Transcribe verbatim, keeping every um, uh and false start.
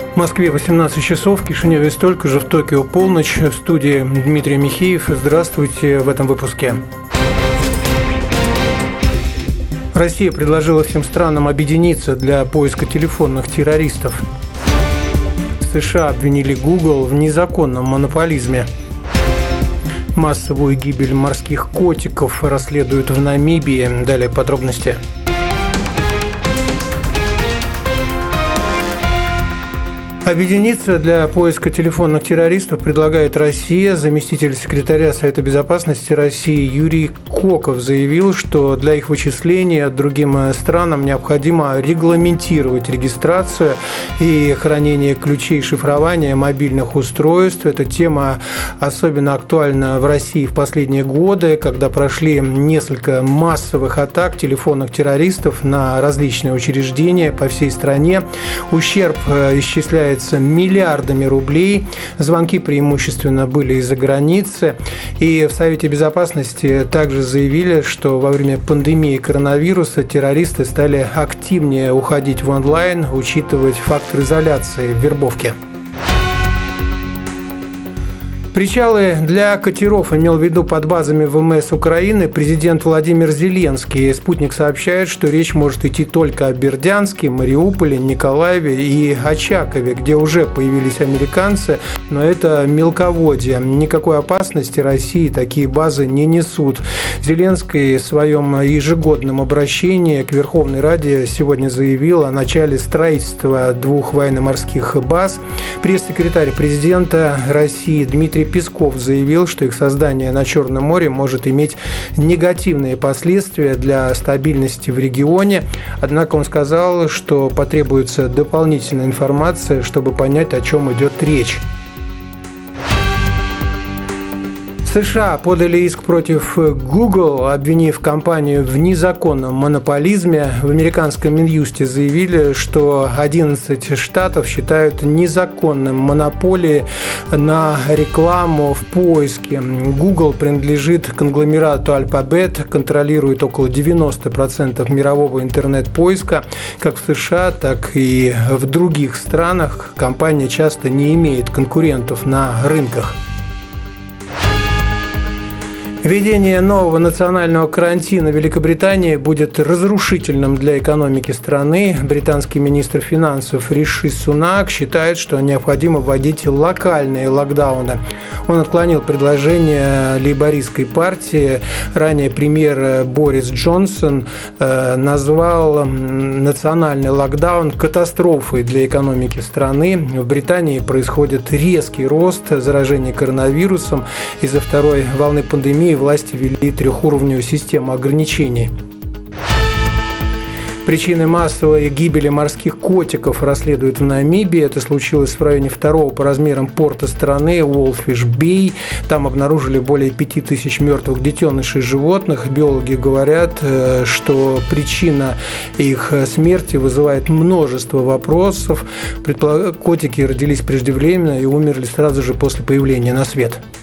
В Москве восемнадцать часов, в Кишиневе столько же, в Токио полночь. В студии Дмитрий Михеев. Здравствуйте в этом выпуске. Россия предложила всем странам объединиться для поиска телефонных террористов. США обвинили Google в незаконном монополизме. Массовую гибель морских котиков расследуют в Намибии. Далее подробности. Объединиться для поиска телефонных террористов предлагает Россия. Заместитель секретаря Совета безопасности России Юрий Коков заявил, что для их вычисления другим странам необходимо регламентировать регистрацию и хранение ключей шифрования мобильных устройств. Эта тема особенно актуальна в России в последние годы, когда прошли несколько массовых атак телефонных террористов на различные учреждения по всей стране. Ущерб исчисляется миллиардами рублей. Звонки преимущественно были из-за границы. И в Совете безопасности также заявили, что во время пандемии коронавируса террористы стали активнее уходить в онлайн, учитывать фактор изоляции в вербовке. Причалы для катеров имел в виду под базами ВМС Украины президент Владимир Зеленский. «Спутник» сообщает, что речь может идти только о Бердянске, Мариуполе, Николаеве и Очакове, где уже появились американцы, но это мелководье. Никакой опасности России такие базы не несут. Зеленский в своем ежегодном обращении к Верховной Раде сегодня заявил о начале строительства двух военно-морских баз. Пресс-секретарь президента России Дмитрий Песков заявил, что их создание на Черном море может иметь негативные последствия для стабильности в регионе. Однако он сказал, что потребуется дополнительная информация, чтобы понять, о чем идет речь. США подали иск против Google, обвинив компанию в незаконном монополизме. В американском Минюсте заявили, что одиннадцать штатов считают незаконным монополией на рекламу в поиске. Google принадлежит конгломерату Alphabet, контролирует около девяносто процентов мирового интернет-поиска. Как в США, так и в других странах компания часто не имеет конкурентов на рынках. Введение нового национального карантина в Великобритании будет разрушительным для экономики страны. Британский министр финансов Риши Сунак считает, что необходимо вводить локальные локдауны. Он отклонил предложение лейбористской партии. Ранее премьер Борис Джонсон назвал национальный локдаун катастрофой для экономики страны. В Британии происходит резкий рост заражения коронавирусом. Из-за второй волны пандемии власти ввели трехуровневую систему ограничений. Причины массовой гибели морских котиков расследуют в Намибии. Это случилось в районе второго по размерам порта страны Уолфиш-Бей. Там обнаружили более пяти тысяч мертвых детенышей животных. Биологи говорят, что причина их смерти вызывает множество вопросов. Котики родились преждевременно и умерли сразу же после появления на свет.